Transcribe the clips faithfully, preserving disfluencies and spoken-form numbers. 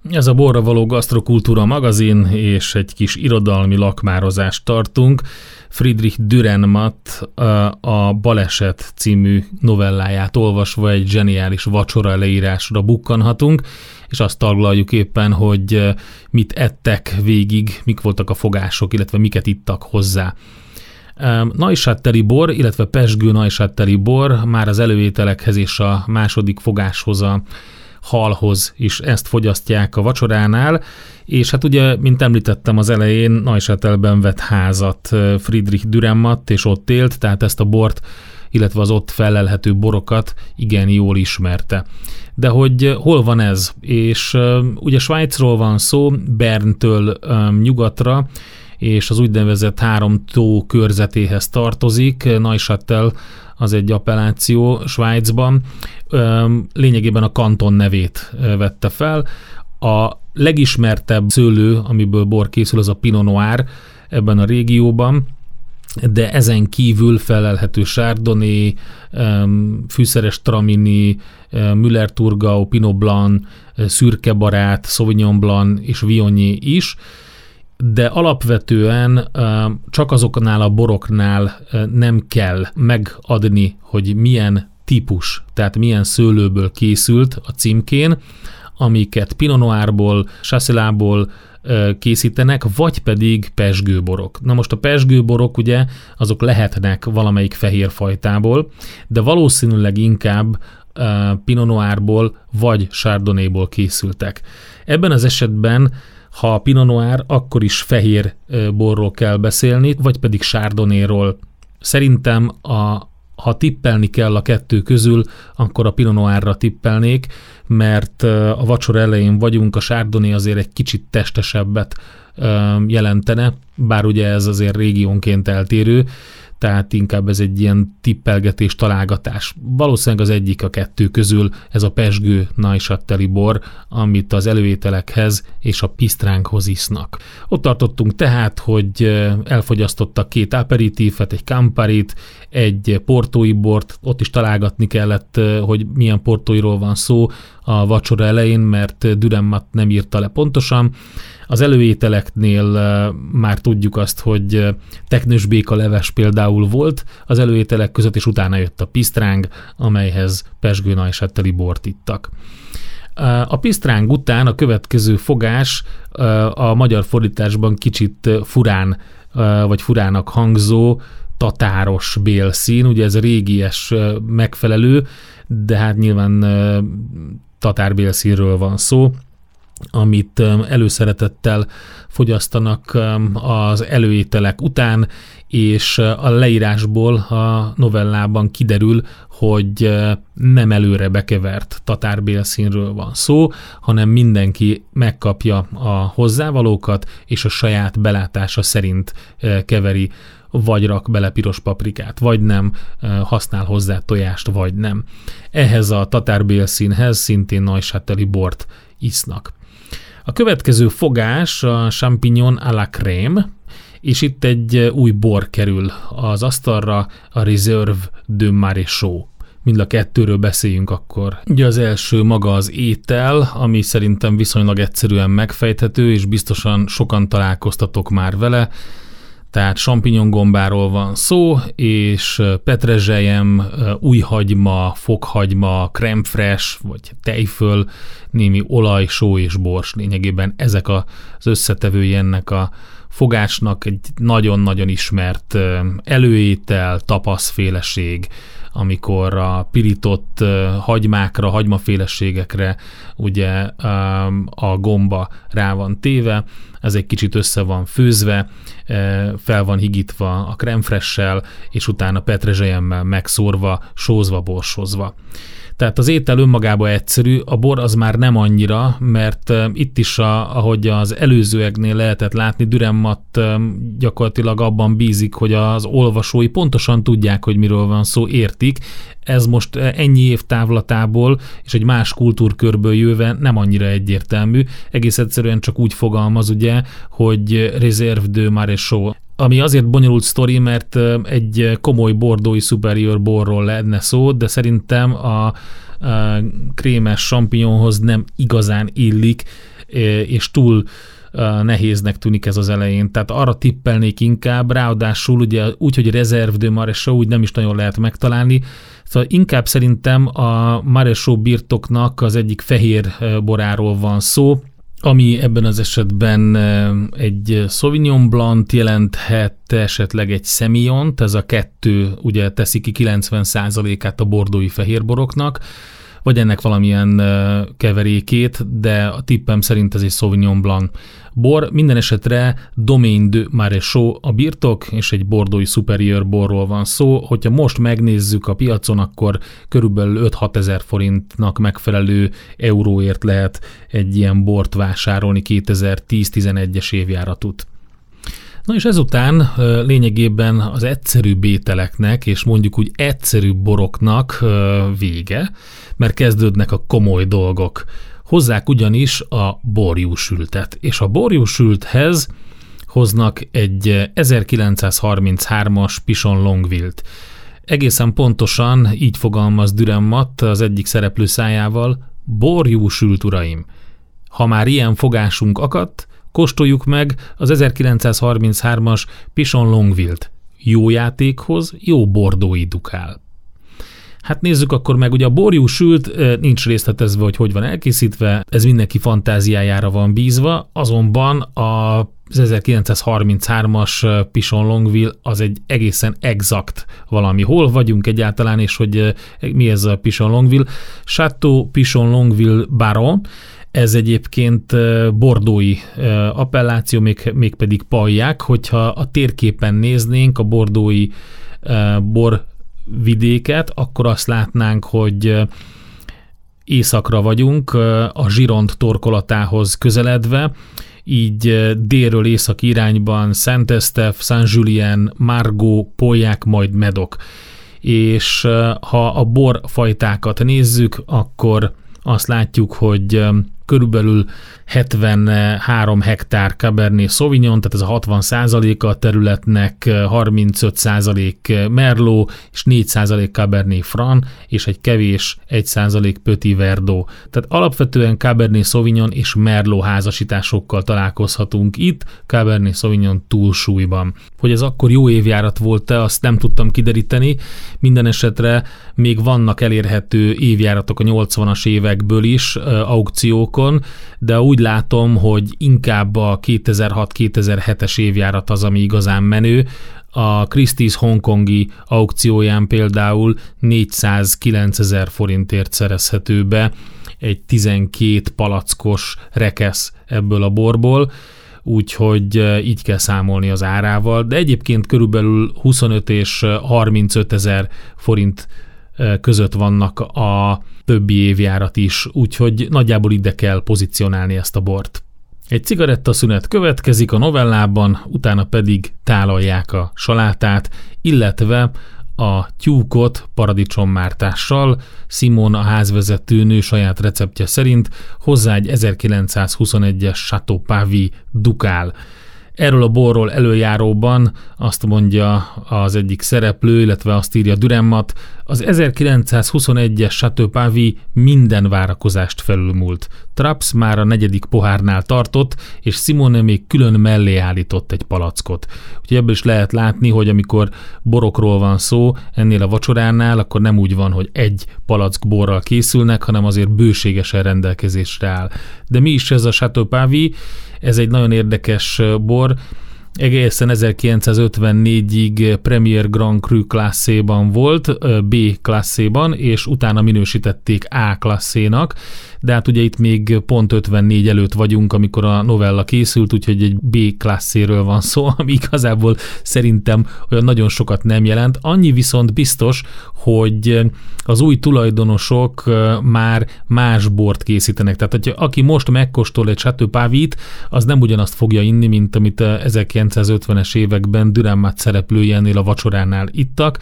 Ez a Borra való Gasztrokultúra magazin, és egy kis irodalmi lakmározást tartunk. Friedrich Dürrenmatt a Baleset című novelláját olvasva egy zseniális vacsora leírásra bukkanhatunk, és azt taglaljuk éppen, hogy mit ettek végig, mik voltak a fogások, illetve miket ittak hozzá. Neuchâteli bor, illetve pezsgő neuchâteli bor már az előételekhez és a második fogáshoz, a halhoz is ezt fogyasztják a vacsoránál, és hát ugye, mint említettem az elején, Neuchâtelben vett házat Friedrich Dürrenmatt, és ott élt, tehát ezt a bort, illetve az ott fellelhető borokat igen jól ismerte. De hogy hol van ez? És uh, ugye Svájcról van szó, Berntől um, nyugatra, és az úgynevezett három tó körzetéhez tartozik. Neuchâtel az egy appelláció Svájcban. Lényegében a kanton nevét vette fel. A legismertebb szőlő, amiből bor készül, az a Pinot Noir ebben a régióban, de ezen kívül felelhető Chardonnay, fűszeres Tramini, Müller-Thurgau, Pinot Blanc, szürkebarát, Sauvignon Blanc és Viognier is, de alapvetően csak azoknál a boroknál nem kell megadni, hogy milyen típus, tehát milyen szőlőből készült a címkén, amiket Pinot Noirból, Chasselas-ból készítenek, vagy pedig pezsgőborok. Na most a pezsgőborok ugye azok lehetnek valamelyik fehér fajtából, de valószínűleg inkább Pinot Noirból vagy Chardonnayból készültek. Ebben az esetben, ha a Pinot Noir, akkor is fehér borról kell beszélni, vagy pedig Chardonnayról. Szerintem, a, ha tippelni kell a kettő közül, akkor a Pinot Noirra tippelnék, mert a vacsora elején vagyunk, a Chardonnay azért egy kicsit testesebbet jelentene, bár ugye ez azért régiónként eltérő, tehát inkább ez egy ilyen tippelgetés, találgatás. Valószínűleg az egyik a kettő közül ez a pezsgő neuchâteli bor, amit az előételekhez és a pisztránkhoz isznak. Ott tartottunk tehát, hogy elfogyasztottak két aperitívet, egy Camparit, egy portói bort, ott is találgatni kellett, hogy milyen portóiról van szó a vacsora elején, mert Dürrenmatt nem írta le pontosan. Az előételeknél már tudjuk azt, hogy teknősbéka leves például volt az előételek között, és utána jött a pisztráng, amelyhez pezsgő neuchâteli bort ittak. A pisztráng után a következő fogás a magyar fordításban kicsit furán, vagy furának hangzó tatáros bélszín, ugye ez a régies megfelelő, de hát nyilván tatárbélszínről van szó, amit előszeretettel fogyasztanak az előételek után, és a leírásból a novellában kiderül, hogy nem előre bekevert tatárbélszínről van szó, hanem mindenki megkapja a hozzávalókat, és a saját belátása szerint keveri, vagy rak bele piros paprikát, vagy nem, használ hozzá tojást, vagy nem. Ehhez a tatárbélszínhez szintén neuchâteli bort isznak. A következő fogás a champignon à la crème, és itt egy új bor kerül az asztalra, a Reserve de Maréchaux. Mind a kettőről beszéljünk akkor. Ugye az első maga az étel, ami szerintem viszonylag egyszerűen megfejthető, és biztosan sokan találkoztatok már vele. Tehát champignon gombáról van szó, és petrezselyem, újhagyma, fokhagyma, crème fraîche, vagy tejföl, némi olaj, só és bors. Lényegében ezek az összetevői ennek a fogásnak, egy nagyon-nagyon ismert előétel, tapaszféleség, amikor a pirított hagymákra, hagymaféleségekre ugye a gomba rá van téve, ez egy kicsit össze van főzve, fel van higítva a crème fraîche-sel, és utána petrezselyemmel megszórva, sózva, borsozva. Tehát az étel önmagában egyszerű, a bor az már nem annyira, mert itt is, a, ahogy az előzőeknél lehetett látni, Dürrenmatt gyakorlatilag abban bízik, hogy az olvasói pontosan tudják, hogy miről van szó, értik. Ez most ennyi év távlatából és egy más kultúrkörből jöve nem annyira egyértelmű. Egész egyszerűen csak úgy fogalmaz, ugye, hogy Reserve de Maréchaux. Ami azért bonyolult sztori, mert egy komoly bordói superior borról lenne szó, de szerintem a, a krémes champignonhoz nem igazán illik és túl nehéznek tűnik ez az elején. Tehát arra tippelnék inkább, ráadásul ugye úgy, hogy Reserve de Maréchaux úgy nem is nagyon lehet megtalálni. Szóval inkább szerintem a Maréchaux birtoknak az egyik fehér boráról van szó, ami ebben az esetben egy Sauvignon Blanc jelenthet, esetleg egy Semillont, ez a kettő ugye teszi ki kilencven százalékát a bordói fehérboroknak, vagy ennek valamilyen keverékét, de a tippem szerint ez egy Sauvignon Blanc bor. Minden esetre Domaine de Maréchaux a birtok, és egy bordói superior borról van szó. Hogyha most megnézzük a piacon, akkor körülbelül öt-hat ezer forintnak megfelelő euróért lehet egy ilyen bort vásárolni, kétezer-tíz-tizenegyes évjáratút. Na és ezután lényegében az egyszerűbb ételeknek, és mondjuk úgy egyszerűbb boroknak vége, mert kezdődnek a komoly dolgok. Hozzák ugyanis a borjúsültet, és a borjúsülthez hoznak egy ezerkilencszázharminchárom-as Pichon Longueville-t. Egészen pontosan így fogalmaz Dürrenmatt az egyik szereplő szájával: borjúsült, uraim! Ha már ilyen fogásunk akadt, kóstoljuk meg az ezerkilencszázharminchárom-as Pichon Longueville-t. Jó játékhoz jó bordói dukál. Hát nézzük akkor meg, ugye a borjúsült nincs részletezve, hogy hogy van elkészítve, ez mindenki fantáziájára van bízva, azonban az ezerkilencszázharminchárom-as Pichon Longueville az egy egészen exakt valami. Hol vagyunk egyáltalán, és hogy mi ez a Pichon Longueville? Château Pichon Longueville Baron. Ez egyébként bordói appelláció, még, mégpedig pallják, hogyha a térképen néznénk a bordói borvidéket, akkor azt látnánk, hogy északra vagyunk, a Gironde torkolatához közeledve, így délről északi irányban Saint-Estèphe, Saint-Julien, Margaux, Pauillac, majd Médoc. És ha a borfajtákat nézzük, akkor azt látjuk, hogy körülbelül hetvenhárom hektár Cabernet Sauvignon, tehát ez a hatvan százaléka a területnek, harmincöt százalék Merlot, és négy százalék Cabernet Franc, és egy kevés egy százalék Petit Verdot. Tehát alapvetően Cabernet Sauvignon és Merlot házasításokkal találkozhatunk itt, Cabernet Sauvignon túlsúlyban. Hogy ez akkor jó évjárat volt-e, azt nem tudtam kideríteni, minden esetre még vannak elérhető évjáratok a nyolcvanas évekből is aukciókon, de úgy látom, hogy inkább a kétezer-hat-kétezer-hetes évjárat az, ami igazán menő. A Christie's hongkongi aukcióján például négyszázkilencezer forintért szerezhető be egy tizenkét palackos rekesz ebből a borból, úgyhogy így kell számolni az árával, de egyébként körülbelül huszonöt és harmincöt ezer forint között vannak a többi évjárat is, úgyhogy nagyjából ide kell pozícionálni ezt a bort. Egy cigarettaszünet következik a novellában, utána pedig tálalják a salátát, illetve a tyúkot paradicsommártással. Simon, a házvezető nő saját receptje szerint hozzá egy ezerkilencszázhuszonegyes Château Pavie dukál. Erről a borról előjáróban azt mondja az egyik szereplő, illetve azt írja Dürrenmatt, az ezerkilencszázhuszonegyes Château Pavie minden várakozást felülmúlt. Traps már a negyedik pohárnál tartott, és Simone még külön mellé állított egy palackot. Úgyhogy ebből is lehet látni, hogy amikor borokról van szó, ennél a vacsoránál, akkor nem úgy van, hogy egy palack borral készülnek, hanem azért bőségesen rendelkezésre áll. De mi is ez a Château Pavie? Ez egy nagyon érdekes bor. Egészen ezerkilencszázötvennégyig Premier Grand Cru klasszéban volt, B klasszéban, és utána minősítették A klasszénak, de hát ugye itt még pont ötvennégy előtt vagyunk, amikor a novella készült, úgyhogy egy B klasszéről van szó, ami igazából szerintem olyan nagyon sokat nem jelent. Annyi viszont biztos, hogy az új tulajdonosok már más bort készítenek. Tehát, hogyha aki most megkóstol egy Château Pavie-t, az nem ugyanazt fogja inni, mint amit ezerkilencszázötvenes években Dürrenmatt szereplői ennél a vacsoránál ittak,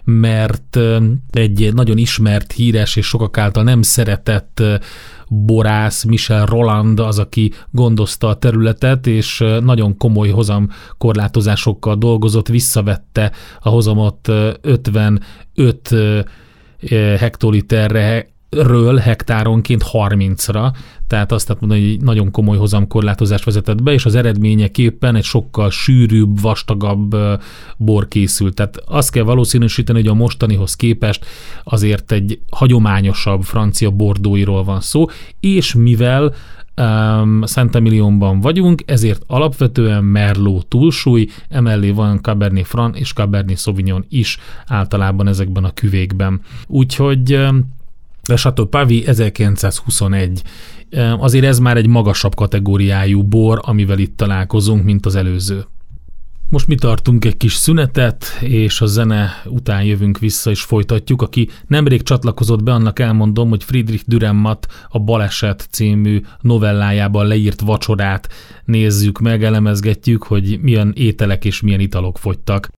mert egy nagyon ismert, híres és sokak által nem szeretett borász, Michel Rolland az, aki gondozta a területet, és nagyon komoly hozamkorlátozásokkal dolgozott, visszavette a hozamot ötvenöt hektoliterre ről hektáronként harmincra, tehát azt lehet mondani, hogy egy nagyon komoly hozamkorlátozást vezetett be, és az eredményeképpen egy sokkal sűrűbb, vastagabb bor készült. Tehát azt kell valószínűsíteni, hogy a mostanihoz képest azért egy hagyományosabb francia bordóiról van szó, és mivel Um, Saint-Emilionban vagyunk, ezért alapvetően Merlot túlsúly, emellé van Cabernet Franc és Cabernet Sauvignon is általában ezekben a küvékben. Úgyhogy a Château Pavie ezerkilencszázhuszonegy. Azért ez már egy magasabb kategóriájú bor, amivel itt találkozunk, mint az előző. Most mi tartunk egy kis szünetet, és a zene után jövünk vissza, és folytatjuk. Aki nemrég csatlakozott be, annak elmondom, hogy Friedrich Dürrenmatt a Baleset című novellájában leírt vacsorát nézzük meg, elemezgetjük, hogy milyen ételek és milyen italok fogytak